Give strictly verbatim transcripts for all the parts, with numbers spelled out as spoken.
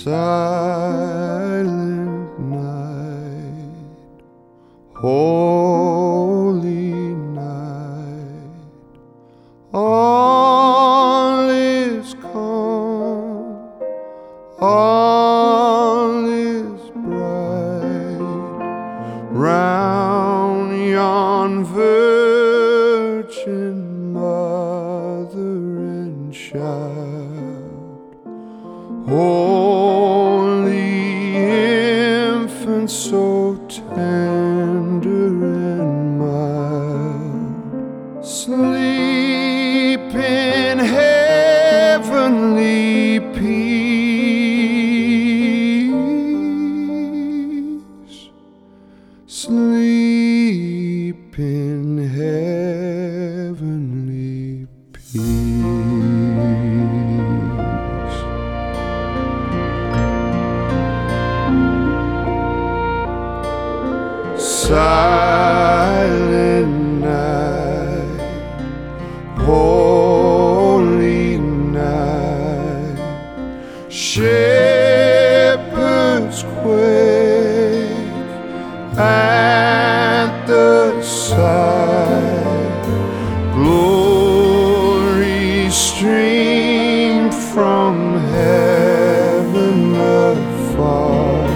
Silent night, holy night, all is calm, all is bright, round yon virgin mother and child, holy infant, so tender and mild, sleep in heavenly peace, sleep in heavenly peace. Silent night, holy night, shepherds quake at the sight, glory streamed from heaven afar,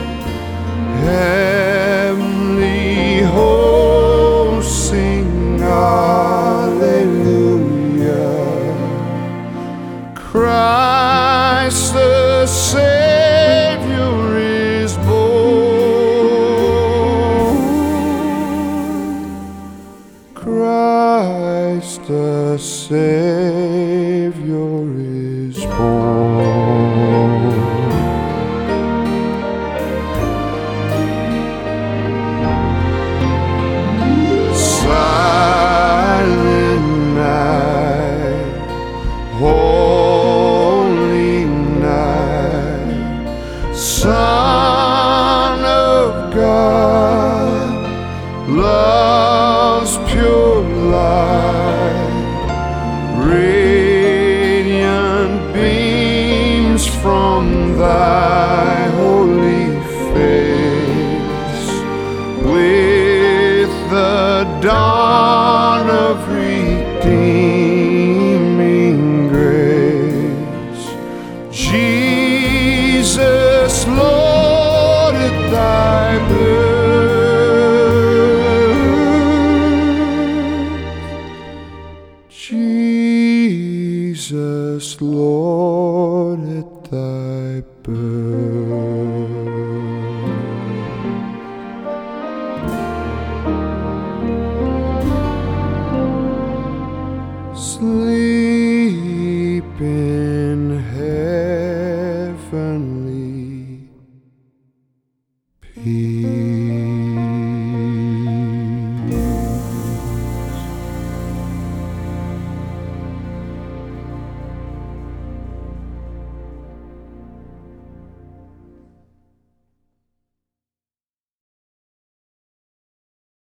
heavenly hosts sing Alleluia. Christ the Savior is born, Christ the Savior is born. Silent night, holy night, Son of God, love's pure light, radiant beams from thy holy face, with the dawn of redeeming grace. Jesus, Lord, at thy birth, Jesus, Lord, at thy birth.